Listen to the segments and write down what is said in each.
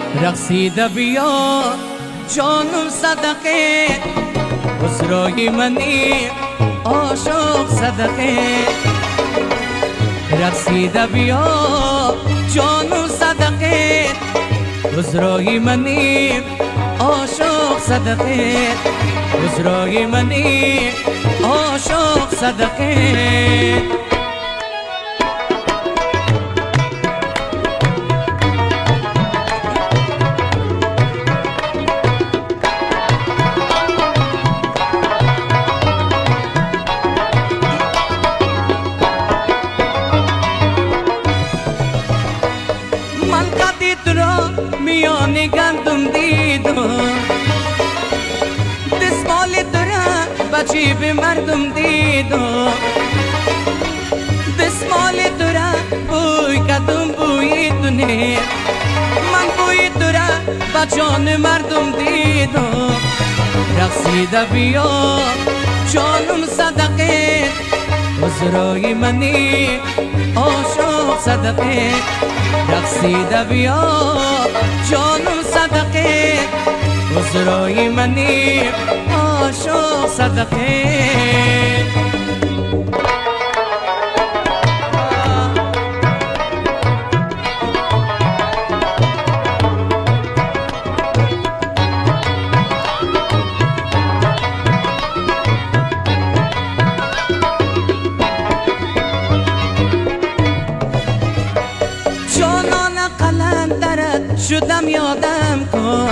رقصیده بیا جانم صدقه خسروی منی عاشق صدقه رقصیده بیا جانم صدقه خسروی منی عاشق صدقه خسروی منی عاشق صدقه میان گندم دیدم دستمال داره بچی به مردم دیدم دستمال داره بوی کدوم بوی دونه من بوی داره بچان مردم دیدم رقصیده بیا جانم صدقه خسروی منی عاشق صدقه رقصیده بیا جانم صدقه خسروی منی عاشق صدقه شدم یادم کن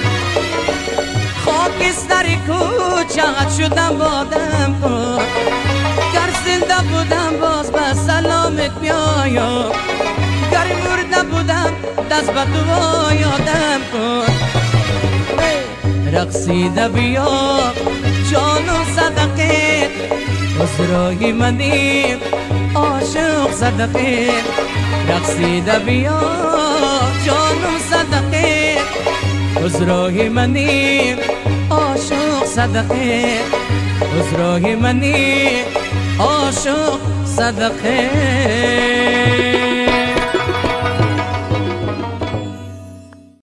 خاکستر کوچه‌ات شدم بادم کن گر زنده بودم باز به سلامت بیایم گر مرده بودم دست به دعا یادم کن رقصیده بیا جانم صدقه خسروی منی عاشق صدقه رقصیده بیا جانم صدقه خسروی منی عاشق صدقه خسروی منی عاشق صدقه